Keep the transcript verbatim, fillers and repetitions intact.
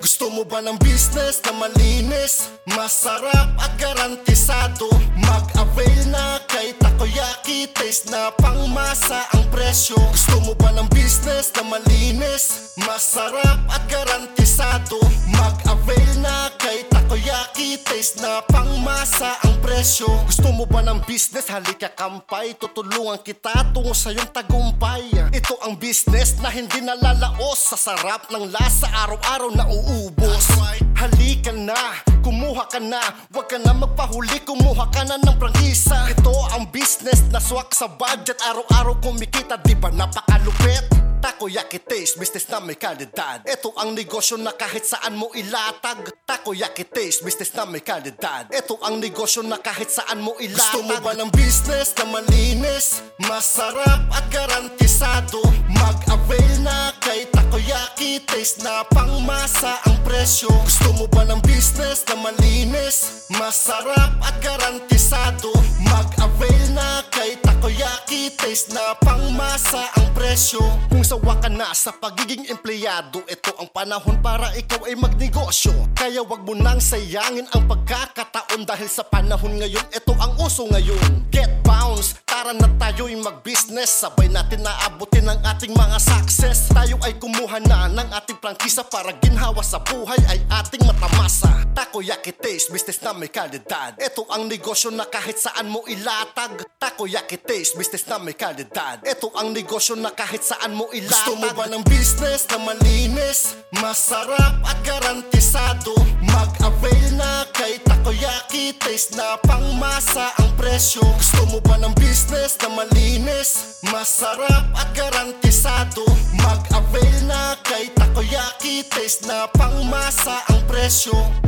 Gusto mo ba ng business na malinis, masarap at garantisado? Mag-avail na kay Takoyaki, taste na pangmasa ang presyo. Gusto mo ba ng business na malinis, masarap at garantisado? Mag-avail na kay Takoyaki, taste na pangmasa ang presyo. Gusto mo ba ng business, halika kampay, tutulungan kita tungo sa iyong tagumpay. Ito ang business na hindi nalalaos, sa sarap ng lasa araw-araw na uubos. Halika na, kumuha ka na, wag ka na magpahuli, kumuha ka na ng prangkisa. Ito ang business na swak sa budget, araw-araw kumikita, di ba napakalupit? Takoyaki taste, business na may kalidad. Ito ang negosyo na kahit saan mo ilatag. Takoyaki taste, business na may kalidad. Ito ang negosyo na kahit saan mo ilatag. Gusto mo ba ng business na malinis, masarap at garantisado? Mag-avail na kay Takoyaki, taste na pangmasa ang presyo. Gusto mo ba ng business na malinis, masarap at garantisado? Mag-avail na kay Takoyaki, taste na pangmasa ang presyo. Kung sawa ka na sa pagiging empleyado, ito ang panahon para ikaw ay magnegosyo. Kaya wag mo nang sayangin ang pagkakataon, dahil sa panahon ngayon, ito ang uso ngayon. Get bounce, tara na tayo'y mag-business, sabay natin naabutin ang ating mga success. Tayo ay kumuha na ng ating prangkisa para ginhawa sa buhay ay ating matamasa. Takoyaki taste, business na may kalidad. Ito ang negosyo na kahit saan mo ilatag. Takoyaki taste, business na may kalidad. Ito ang negosyo na kahit saan mo ilatag. Gusto mo ba ng business na malinis, masarap at garantisado? Mag-avail na kay Takoyaki, taste na pangmasa ang presyo. Gusto mo ba ng business na malinis, masarap at garantisado? Mag-avail na kay Takoyaki, taste na pangmasa ang presyo.